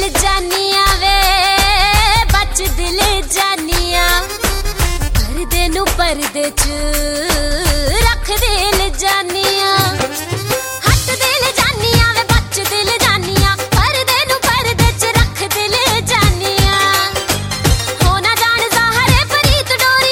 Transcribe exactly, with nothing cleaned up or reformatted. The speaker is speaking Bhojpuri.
दिल जानिया वे बच दिल जानिया पर्दे नू पर्दे च रख दिल जानिया।